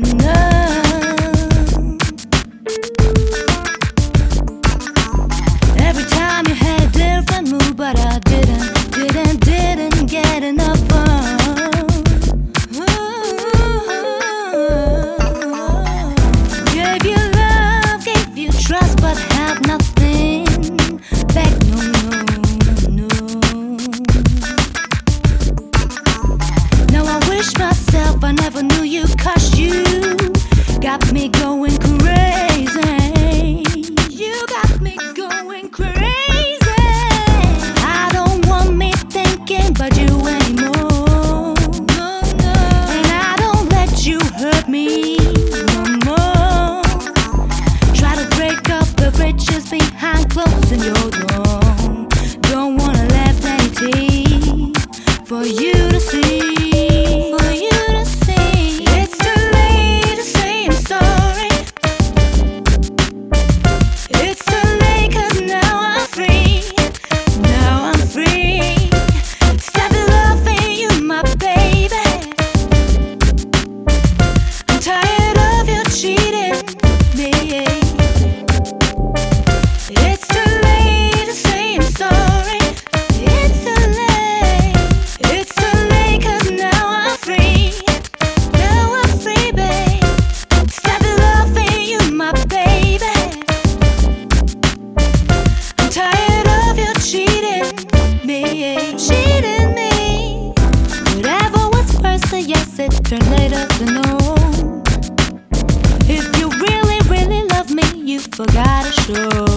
Every time you had a different mood, but I didn't get enough fun. Gave you love, gave you trust, but have nothing back. No. Now I wish myself I never knew you, 'cause you got me going crazy. You got me going crazy. I don't want me thinking about you anymore. And I don't let you hurt me no more. Try to break up the bridges behind closing your door. Don't wanna left any tea for you to see. Cheating me. Whatever was first a yes, it turned later to no. If you really love me, you forgot to show.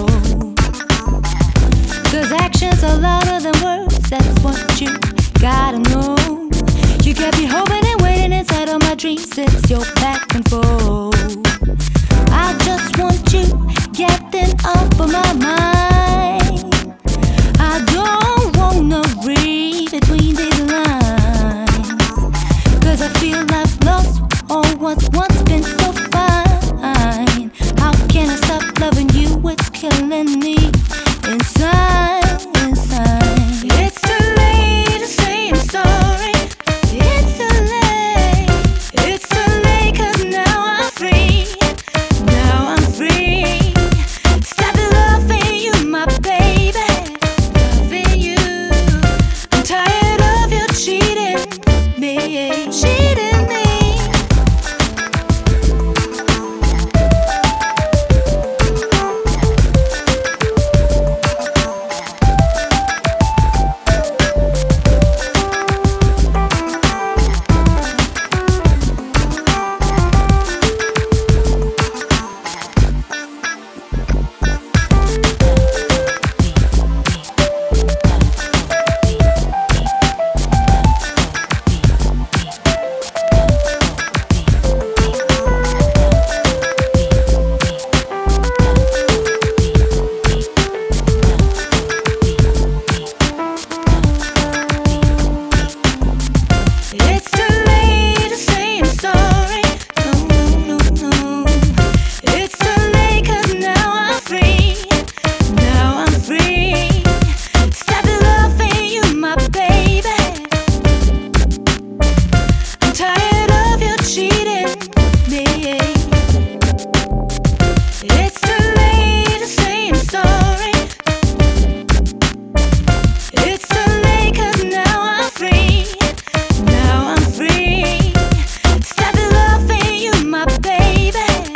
'Cause actions are louder than words, that's what you gotta know. You kept me hoping and waiting inside of my dreams, it's your back and forth. I just want you getting up on my mind. I don't wanna read between these lines, 'cause I feel I've lost all what's once been so fine. How can I stop loving you? It's killing me inside. It's too late to say I'm sorry. It's too late. It's too late, 'cause now I'm free. Now I'm free. Stop loving you, my baby. Cheating me.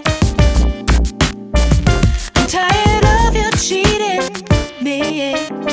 Cheating me.